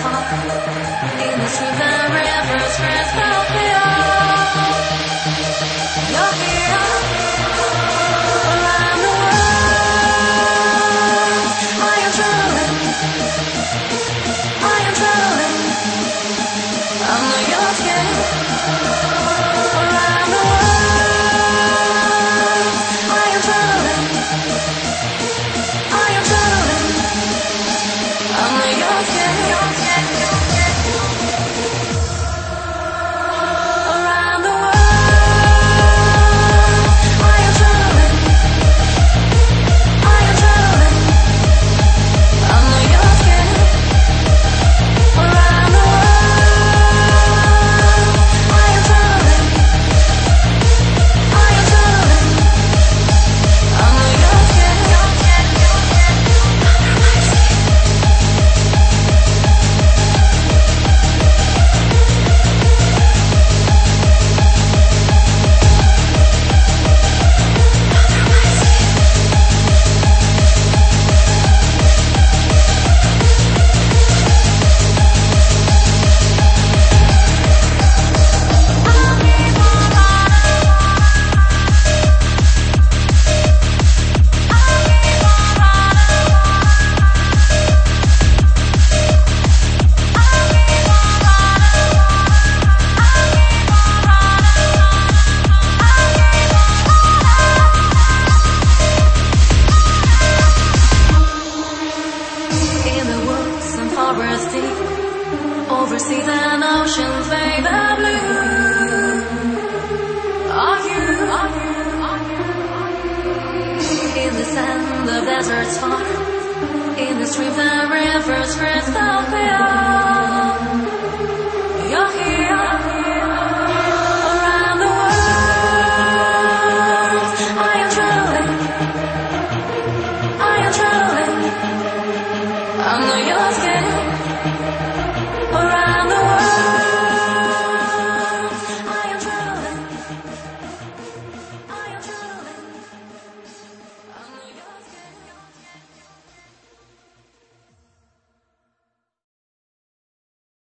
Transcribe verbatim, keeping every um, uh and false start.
far. In the streets and rivers crystal clear. You're here around the world. I am traveling. I am traveling. Under your skin. Around the world. I am traveling. I am traveling. Under your skin. Around the world. I am traveling. I am traveling. Under your skin. Around the world. I am traveling. I am traveling. Under your skin. Under my skin. In the woods and forests deep, over seas and oceans fade the blue. Are you, are you, are you, in the sand, the deserts far, in the streams and rivers crystal clear.